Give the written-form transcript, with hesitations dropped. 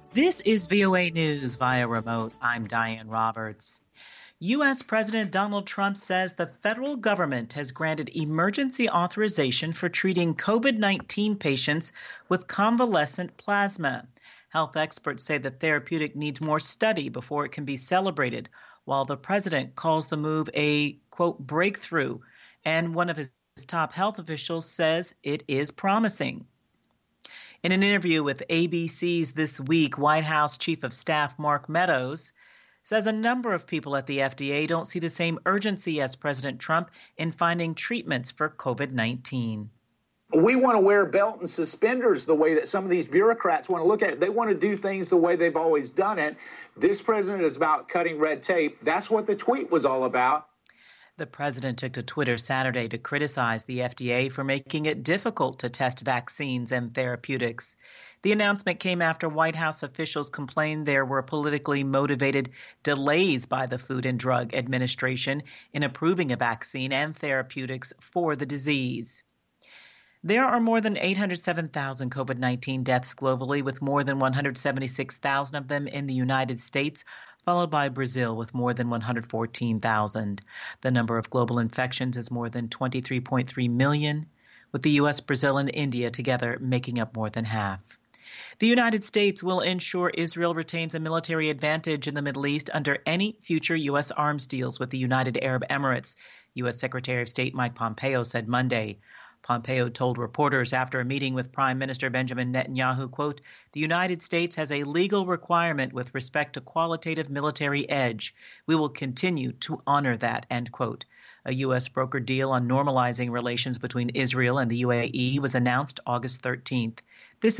This is VOA News via remote. I'm Diane Roberts. U.S. President Donald Trump says the federal government has granted emergency authorization for treating COVID-19 patients with convalescent plasma. Health experts say the therapeutic needs more study before it can be celebrated, while the president calls the move a, quote, breakthrough. And one of his top health officials says it is promising. In an interview with ABC's This Week, White House Chief of Staff Mark Meadows says a number of people at the FDA don't see the same urgency as President Trump in finding treatments for COVID-19. We want to wear belt and suspenders the way that some of these bureaucrats want to look at it. They want to do things the way they've always done it. This president is about cutting red tape. That's what the tweet was all about. The president took to Twitter Saturday to criticize the FDA for making it difficult to test vaccines and therapeutics. The announcement came after White House officials complained there were politically motivated delays by the Food and Drug Administration in approving a vaccine and therapeutics for the disease. There are more than 807,000 COVID-19 deaths globally, with more than 176,000 of them in the United States, followed by Brazil with more than 114,000. The number of global infections is more than 23.3 million, with the U.S., Brazil, and India together making up more than half. The United States will ensure Israel retains a military advantage in the Middle East under any future U.S. arms deals with the United Arab Emirates, U.S. Secretary of State Mike Pompeo said Monday. Pompeo told reporters after a meeting with Prime Minister Benjamin Netanyahu, quote, "The United States has a legal requirement with respect to qualitative military edge. We will continue to honor that," end quote. A U.S. brokered deal on normalizing relations between Israel and the UAE was announced August 13th. This